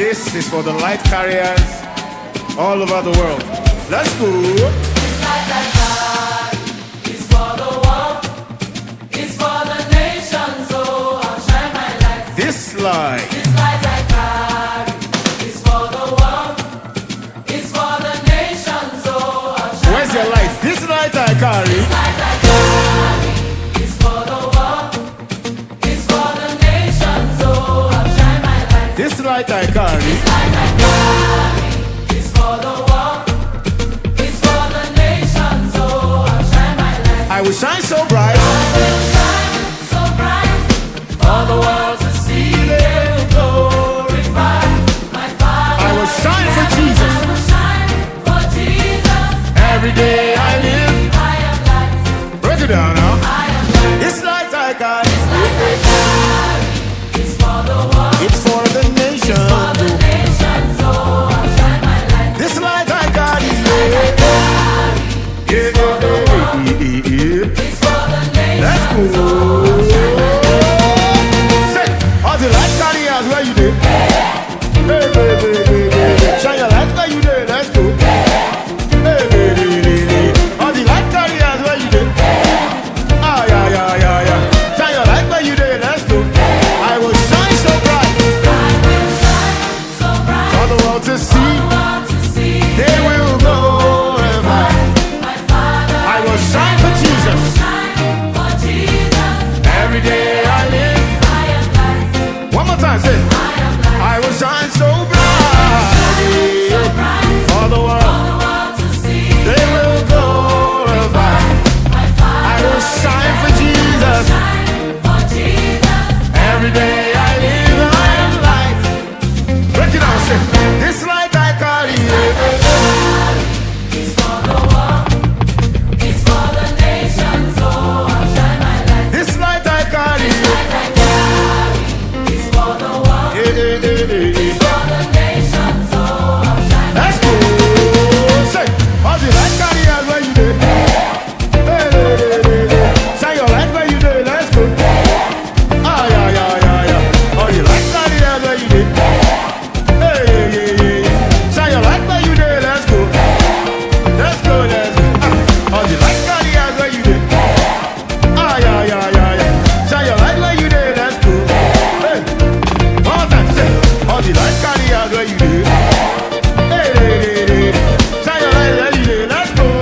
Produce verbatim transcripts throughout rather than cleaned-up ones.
This is for the light carriers all over the world. Let's go. This light I carry is for the world, it's for the nations, so I'll shine my light. This light. This light I carry is for the world, it's for the nations, so I'll shine Where's my your light? This light I carry. This light I carry is for the world, it's for the nations, so I'll shine my light. This light I carry. This light I carry is for the world, it's for the nations, so I'll shine my light. I will shine so bright. I will shine so bright for the world to see. They will glorify my Father. I will shine for Jesus. I will shine for Jesus. Every day I live. I am light. Break it down now. I am light. This light I carry. This light I carry is for the world. It's for the nation. For the nation, so I'll shine my light. This light I carry. This light I carry Yeah, yeah, yeah, yeah, yeah. is for the nation. Let's go. So I'll shine my light. Say, all the light carriers where you did? Hey, hey, hey, hey, hey. Shine your light where you did. Let's go. Hey, hey, hey, hey, hey. All the light carriers where you did? Ah, yeah, yeah, yeah, yeah. Shine your light where you did. Let's go. I will shine so bright I will shine so bright for the world to for see. the world to see. They will glorify. My Father, I will shine for Jesus. shine for Jesus. Every day I live. I am light. One more time, say. I am light. I will shine so bright So bright for the for world. the world to see. They will glorify. My I Father, will shine for Jesus. shine for Jesus. Every day I live, I am light. Break it down, say. This light I carry. It's for the world. It's for the nation, so I'll shine my light. This light I carry. Light I carry is for the world. Yeah, yeah, yeah, yeah, yeah. For the nation, so I'll shine my Let's go. Say, all the light carriers where you did? Hey, hey, hey, hey, hey. Shine your light where you did. Let's go. Ah, yeah, yeah, yeah, yeah. All the light carriers where you did? Hey, yeah, yeah, yeah, yeah. Shine your light where you did. Let's go. Let's go, let's go. Ah, all the light carriers where you did? Ah, yeah, yeah, yeah, yeah. Shine your light where you did. Let's go. Hey, one more time. Say, all the light carriers where you did? Hey, hey, hey, hey. Shine your light where you did. Let's go.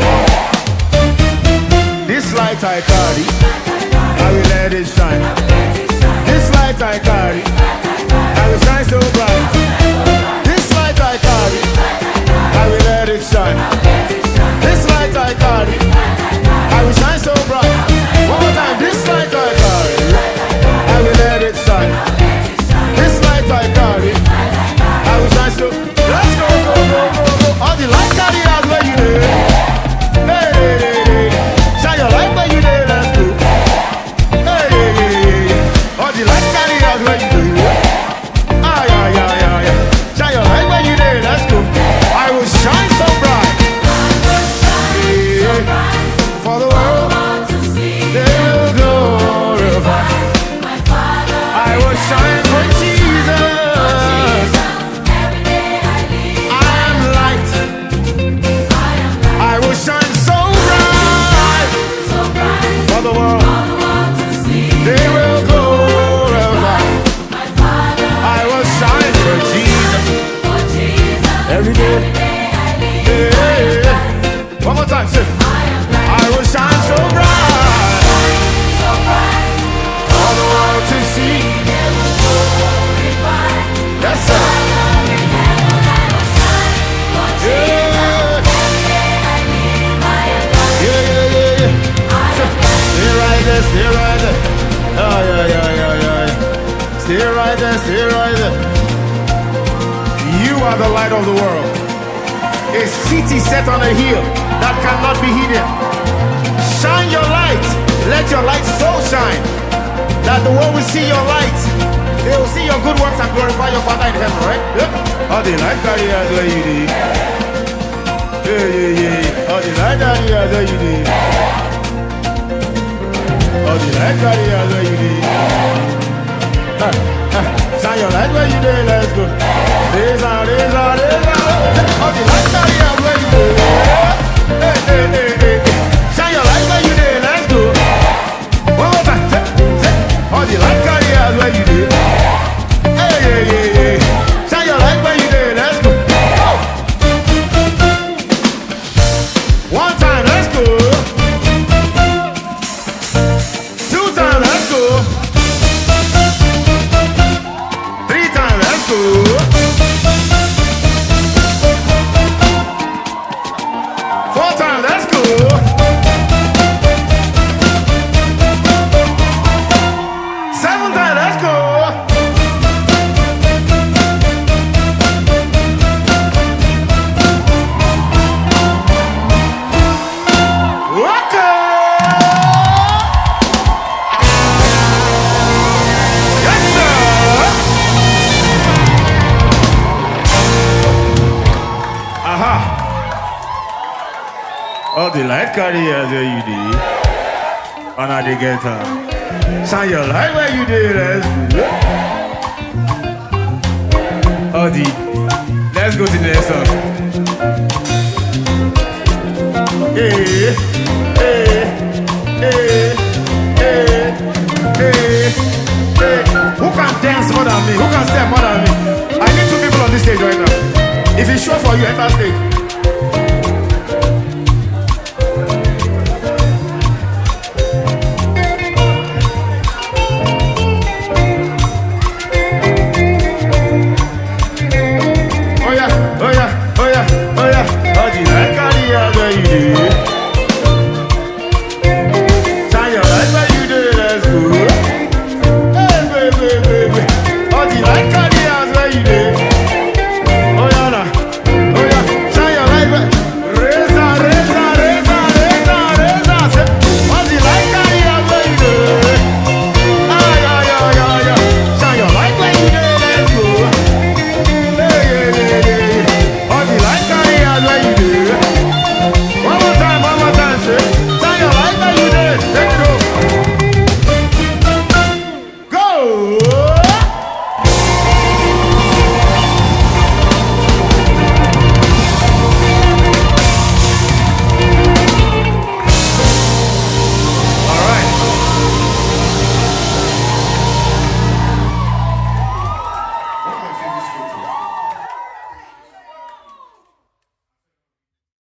This light I carry, I will let it shine. This light I carry, I will shine so bright. This light I carry, I will let it shine. This light I carry, I will shine so bright. One more time. This light I carry, I will let it shine. This light I carry, I will shine so. Let's go, go, go, go, go. All the light carriers where you live. Hey, hey, hey, hey. Shine your light where you live. Let's go. Hey, hey, hey, hey. All the light carriers where you live. Ah, yeah, yeah, yeah, yeah. Shine your light where you live. Let's go. I will shine so bright. Yeah. For the world, to see. they will glorify. My Father, I will shine for Jesus. every day I live. I am light. I am light. I will shine so bright. So bright For the world, for the world to see. they will glorify. My Father, I will shine for Jesus. for Jesus. Every day. Every day I live. Yeah, yeah, yeah. One more time, say. I am light. I will shine so bright So bright for the world to see. they will glorify. Yes, sir. In heaven I will shine for Jesus. Yeah, Every day I live. I am light. yeah, yeah, yeah, yeah. I am light. Stay right there, stay right there. Oh, yeah, yeah, yeah, yeah, yeah. Stay right there, stay right there. You are the light of the world. A city set on a hill that cannot be hidden. Shine your light. Let your light so shine that the world will see your light. They will see your good works and glorify your Father in heaven, right? Yeah. All the light carriers where you did. Yeah, yeah, yeah. All the light carriers where you did. All the light carriers where you did. Shine your light where you did. Let's go. This All the light carriers where you did. And I did get her. Shine your light where you did. Let's go. All the. Let's go to the next song. Hey, hey, hey, hey, hey, hey. Who can dance more than me? Who can step more than me? I need two people on this stage right now. If it's sure for you, enter stage.